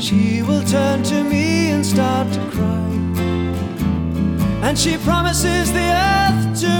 she will turn to me and start to cry. And she promises the earth to